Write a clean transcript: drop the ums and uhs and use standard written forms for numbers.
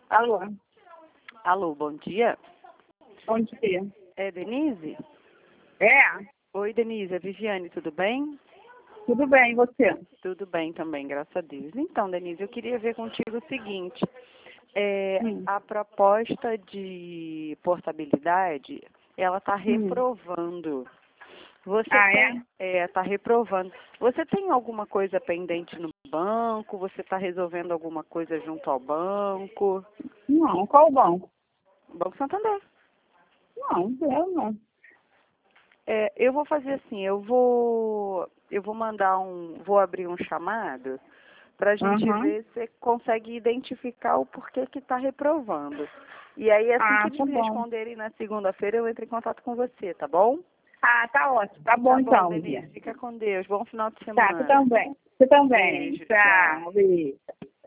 Alô, Alô, bom dia. bom dia. É Denise? É, Oi, Denise, é Viviane, tudo bem? tudo bem, e você? Tudo bem também, graças a Deus. Então, Denise, eu queria ver contigo o seguinte. Hum, A proposta de portabilidade, ela está hum. reprovando. Você Ah, tem, é? está reprovando. Você tem alguma coisa pendente no banco? Você está resolvendo alguma coisa junto ao banco? Não, qual banco? Banco Santander. Não, eu não. Eu vou fazer assim, eu vou vou abrir um chamado para a gente Aham. ver se você consegue identificar o porquê que está reprovando. E aí, assim que Ah, eles tá me bom. responderem na segunda-feira, eu entro em contato com você, tá bom? Ah, tá ótimo. Tá bom Tá bom, então, Denise. Viviane. Fica com Deus. Bom final de Tá, você semana. também. Você também. Beijo, tchau. Tchau, beijo.